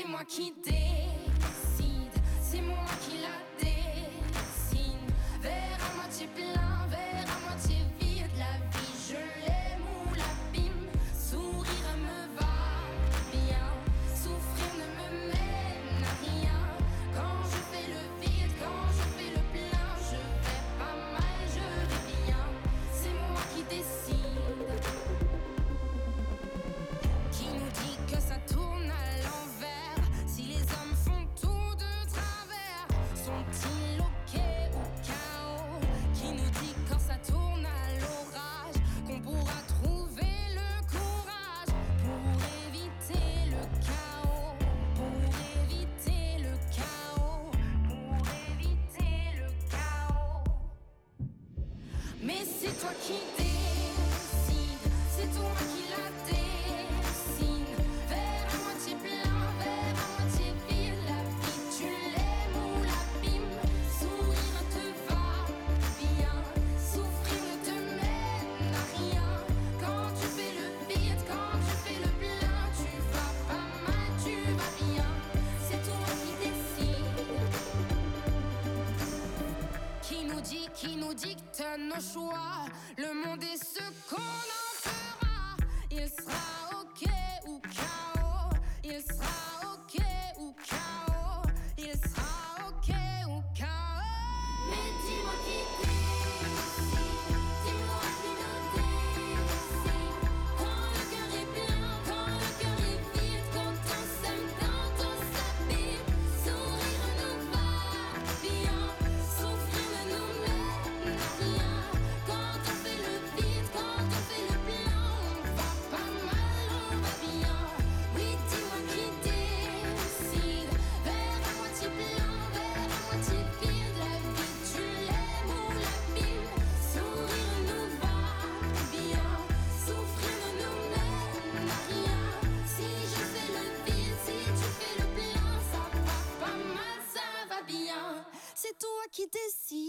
moi qui décide, c'est moi qui la dessine. Verre à moitié plein, verre à moitié vide. La vie je l'aime ou l'abîme. Sourire me va bien, souffrir ne me mène à rien. Quand je fais le vide, quand je fais le plein, je vais pas mal, je vais bien. C'est moi qui décide. Qui nous dit que ça tourne à l'envers? Si les hommes font tout de travers, sont-ils ok ou chaos? Qui nous dit quand ça tourne à l'orage qu'on pourra trouver le courage pour éviter le chaos, pour éviter le chaos, pour éviter le chaos? Mais c'est toi qui décides, c'est toi qui la dessine. Verre à moitié plein, verre à moitié vide. La vie tu l'aimes ou l'abîmes. Sourire te va bien, souffrir ne te mène à rien. Quand tu fais le vide, quand tu fais le plein, tu vas pas mal, tu vas bien. C'est toi qui décides. Qui nous dicte nos choix. Le monde est ce qu'on en fera. Il sera ok ou chaos. Il sera ok ou chaos. Il sera ok ou chaos. Mais dis-moi qui décide, dis-moi qui nous décide. Quand le cœur est plein, quand le cœur est vide, quand on s'aime, quand on s'habille. Sourire nous va bien, souffrir ne nous mène à rien. Quand on fait le vide, quand on fait le plein, on va pas mal, on va bien. Oui, dis-moi qui décide. Verre à moitié plein, verre à moitié vide. La vie tu l'aimes ou l'abîmes. Sourire nous va bien, souffrir ne nous mène à rien. Si je fais le vide, si tu fais le plein, ça va pas mal, ça va bien. C'est toi qui décides.